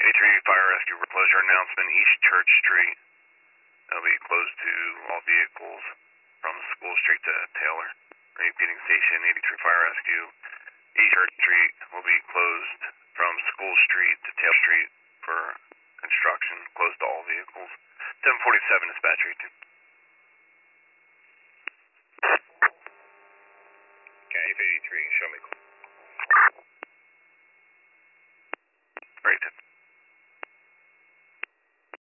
83 Fire Rescue closure announcement, East Church Street. That'll be closed to all vehicles from School Street to Taylor. Repeating station, 83 Fire Rescue. East Church Street will be closed from School Street to Taylor Street for construction, closed to all vehicles. 747 dispatch 18. Okay, 83, show me. Right.